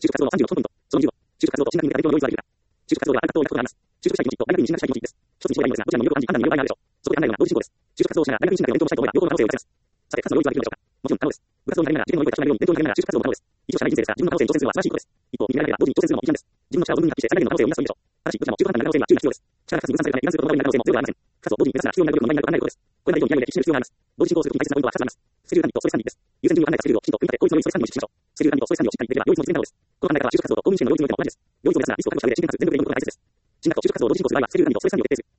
就職活動は36ポイント。その2を、就職活動と進学に向けた勉強の用意ができるか。就職活動はある学校を学校があります。就職したい気持ちと大学に進学したい気持ちです。一つに絞れないのですが、どちらも魅力を感じ、判断による場合があるでしょう。そこで考えるのが同時進行です。就職活動をしながら大学に進学や勉強をしたいと思えば、両方の可能性を生かせます。さて、活動の用意はできるのでしょうか。もちろん可能です。部活動になりながら自分の能力が高まるように勉強に励みながら就職活動も可能です。以上、社会人生ですが、自分の可能性に挑戦するのは素晴らしいことです。一方、見られながら同時に挑戦するのもいい点です。自分の力を存分に発揮して最大限の可能性を生み出すといいでしょう。ただし、どちらも中途半端な可能性には注意が必要です。力がかつ分散されるため、いかんすることの可能性もゼロではありません。二つを同時に目指すが必要になる努力の前になると考えることです。これまで以上にやりで必死で必要があります。同時進行するときに大切なポイントは2つあります。スケジュール管理とストレス管理です。優先順位を考えたスケジュールをきちんと組み立て、効率の良いストレス管理を実施しましょう。スケジュール管理とストレス管理をしっかりできれば両立も実現可能です。この考え方は就職活動と公務員試験の両立においても同じです。両立を目指すがリスクを確保した上で真剣かつ全力で勉強をするのが大切です。進学と就職活動を同時進行する場合は、スケジュール管理とストレス管理を徹底する。